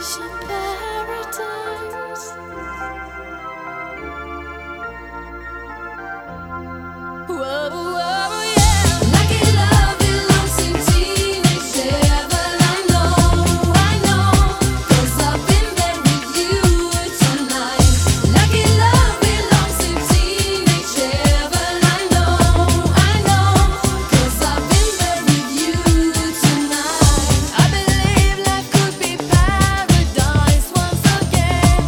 is a paradise. Whoa, whoa, yeah. Lucky love belongs in teenage heaven. I know, 'cause I've been there with you tonight. Lucky love belongs in teenage heaven. I know, 'cause I've been there with you tonight. I believe life could be paradise once again.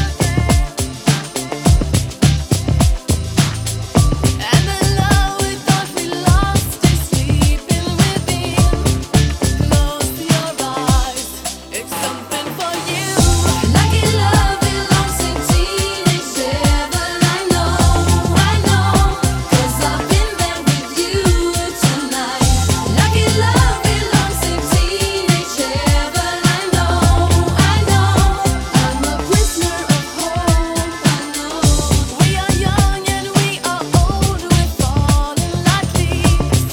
And the love we thought we lost is sleeping within. Close your eyes, it's something for you. Lucky love belongs in teenage heaven. I know, 'cause I've been there with you tonight. Lucky love belongs in teenage heaven. I know, I'm a prisoner of hope. I know we are young and we are old. We're falling like leaves,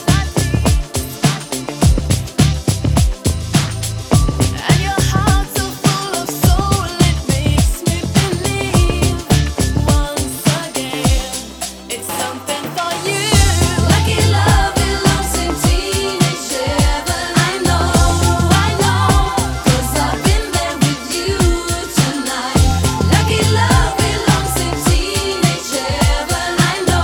and your heart so full of soul. It makes me believe once again it's something for you. Lucky love belongs in teenage heaven. I know, 'cause I've been there with you tonight. Lucky love belongs in teenage heaven. I know.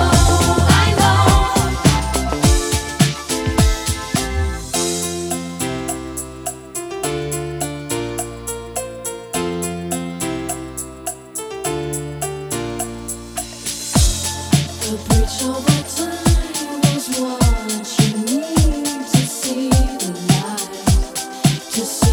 The bridge over time is what you need to see the light, to see